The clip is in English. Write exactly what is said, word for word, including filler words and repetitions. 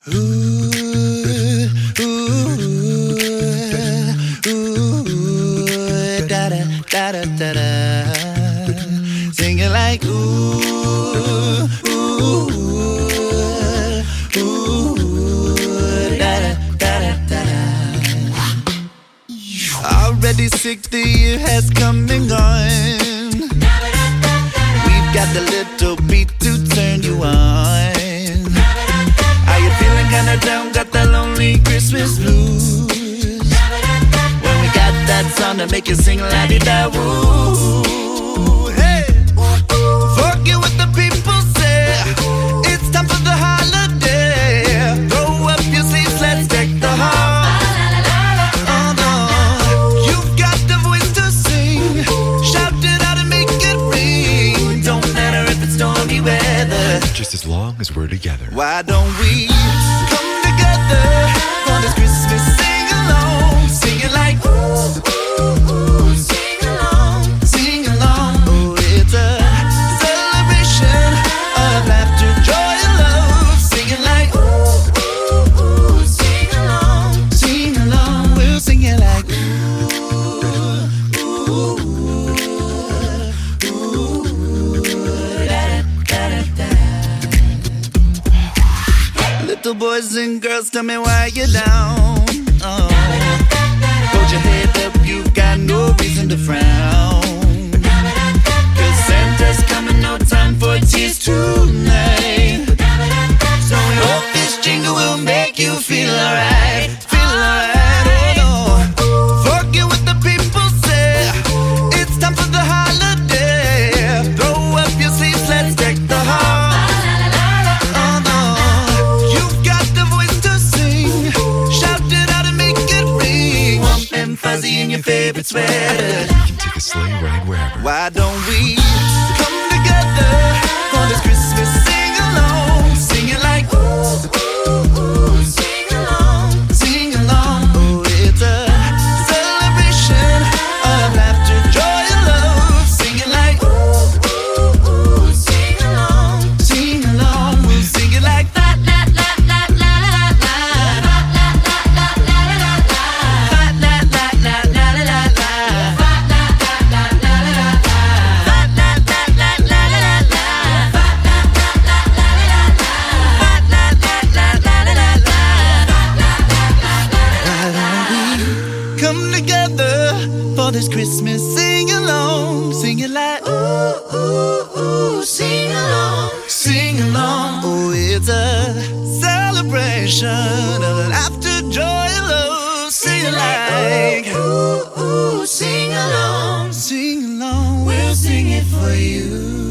Ooh, ooh, ooh, da da da da da da. Sing it like ooh, ooh, ooh, da da da da da. Already sixty years has come and gone. We've got the little beat to turn you on. Are you feeling kinda down? Got that lonely Christmas blues? When we got that song to make you sing la-di-da-woo. Hey, forget what the people say. It's time for the holiday. Throw up your sleeves, let's deck the hall. Oh no, you've got the voice to sing. Shout it out and make it ring. Don't matter if it's stormy weather, just as long as we're together. Why don't we come together for this Christmas sing-along? Sing it like ooh, ooh, ooh, sing along, sing along. Oh, it's a celebration of laughter, joy, and love. Sing it like ooh, ooh, ooh, sing along, sing along. We'll sing it like ooh, ooh, ooh, ooh, da da da da. Little boys and girls, tell me why you're down. Oh. Hold your head up, you got no reason to frown. Cause Santa's coming, no time for tears tonight. So we hope this jingle will make you feel alright. Feel alright, oh no. Forget what the people say. It's time for the holiday. Throw up your sleeves, let's deck the hall. Fuzzy in your favorite sweater. You can take a sleigh ride wherever. Why don't we come together for this Christmas sing-along? Sing it like ooh, ooh, ooh, sing along, sing along. Oh, it's a celebration of laughter, joy, and love. Sing it like ooh, ooh, ooh, sing along, sing along. We'll sing it like la la la la la la la la la la la la la. Come together for this Christmas sing-along. Sing it like ooh, ooh, ooh, sing along, sing along. Oh, it's a celebration of laughter, joy, and love. Sing it like ooh, ooh, sing along, sing along. We'll sing it for you.